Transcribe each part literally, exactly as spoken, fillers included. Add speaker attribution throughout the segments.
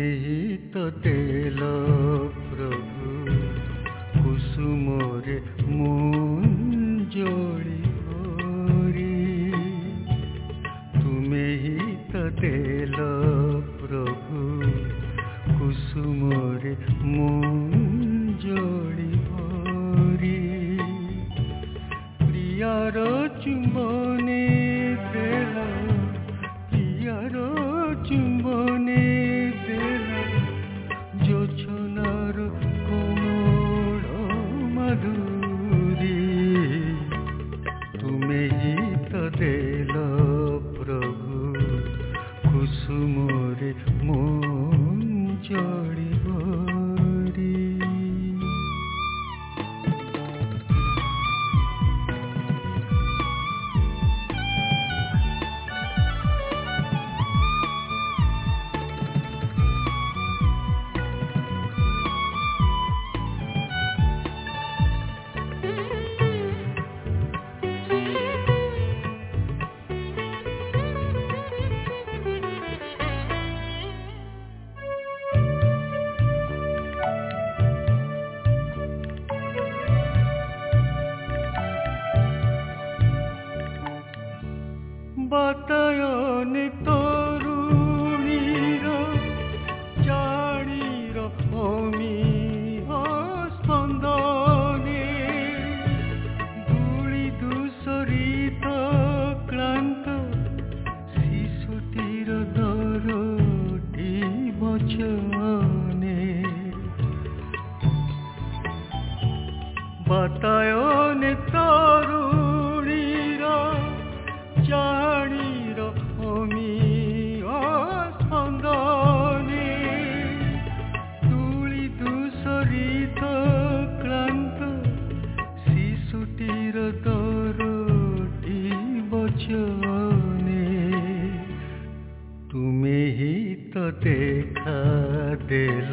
Speaker 1: ही तो देल प्रभु कुसुमरे मुंजोड़ी भरी। तुम्हें ही तो देल प्रभु कुसुमरे मुंजोड़ी भरी। प्रियार चुंबने देल प्रियार चुंबने देल जोछनार कोमल मधुरी। तुम्हें ही तो देल प्रभु कुसुमरे मुंजोड़ी भरी। बातायने तरुणीर जाणीर अमीह स्पंदने। धूଳି धूसरित क्लांत शिशुटीर दरटी वचने। बातायने तरुणीर जाणीर अमीह स्पंदने। धूଳି धूसरित क्लांत शिशुटीर दरटी वचने। तुम्हें ही तो देखा देल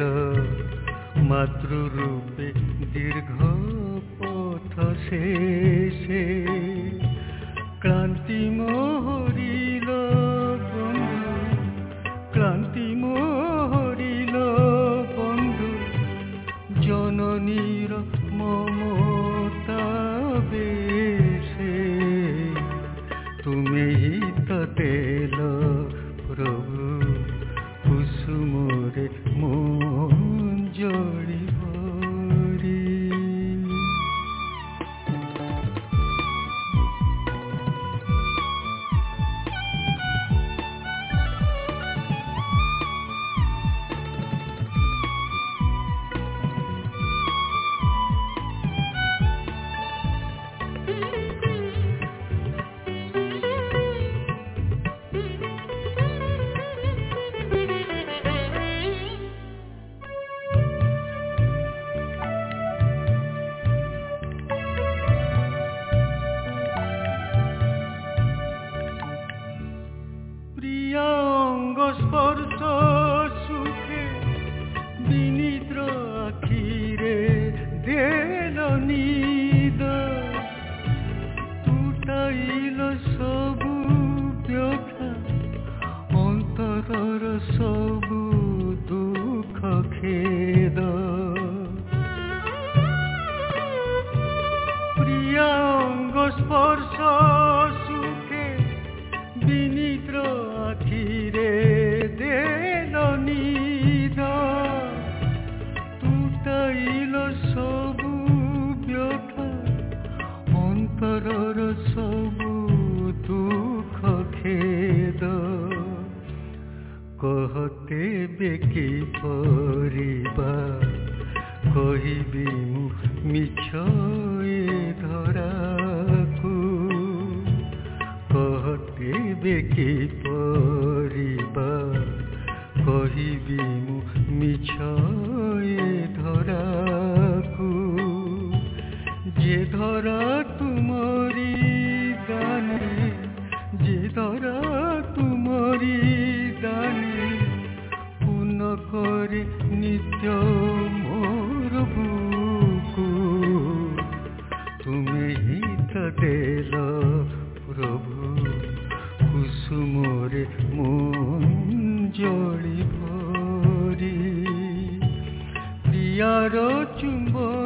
Speaker 1: मातृरूपे दीर्घ पथ शेषे। क्लांति मोहरिल बंधु क्लांति मोहरिल बंधु जननीर ममता बेशे। तुम्हें ही तो देल प्रभु कुसुमरे मुंजोड़ी भरी। प्रिया अंग स्पर्श सुखे विनिद्र आखिरे देल निद। तुटाइल सबु व्यथा अंतरर सबु दुख खेद। प्रिया अंग स्पर्श सुखे विनिद्र आखिरे देल निद। तुटाइल सबु व्यथा अंतरर सबु दुख खेद। कहते बेकी परिबा कहिबी मु मिछ ए धराकू। कहते बेकी परिबा कहिबी मु मिछ ए धराकू। जे धरा तुमरी दाने जे धरा तुमरी दाने पुन करे नित्य मोर बुकू। तुम्हें ही तो देल प्रभु कुसुमरे मुंजोड़ी भरी। তোমারও চুম্বন